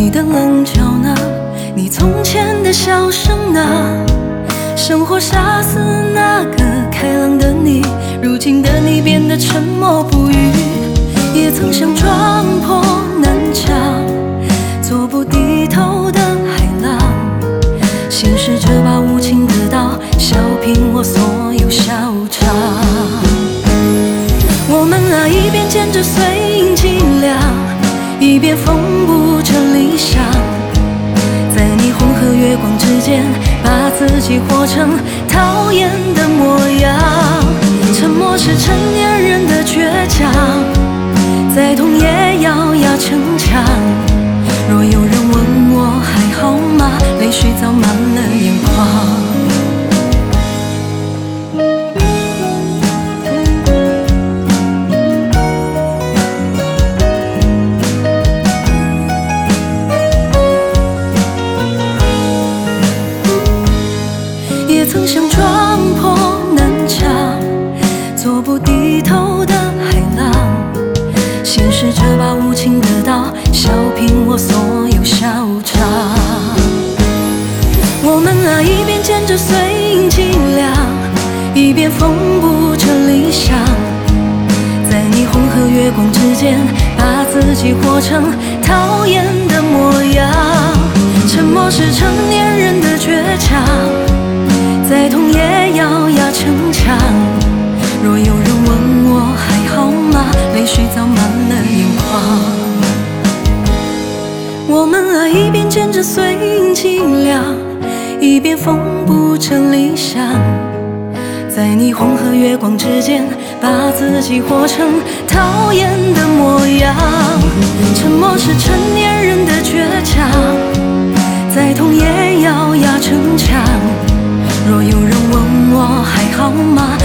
你的棱角呢？你从前的笑声呢？生活杀死那个开朗的你，如今的你变得沉默不语。也曾想撞破南墙，做不低头的海浪，现实这把无情的刀，削平我所有小肠。我们啊，一边捡着碎银几两，一边缝补着理想，在霓虹和月光之间，把自己活成讨厌的模样。沉默是成年人的倔强，再痛也要压逞强。若有人问我还好吗，泪水早满了眼眶。也曾想撞破南墙，做不低头的海浪，现实这把无情的刀，削平我所有小肠。我们啊，一边捡着碎银几两，一边缝补着理想，在霓虹和月光之间，把自己活成讨厌的模样。沉默是成年人的倔强，再痛也要压逞强。若有人问我还好吗，泪水早满了眼眶。我们啊，一边捡着碎银几两，一边缝补着理想，在霓虹和月光之间，把自己活成讨厌的模样。沉默是成年人的倔强，再痛也要压逞强。若有人问我还好吗，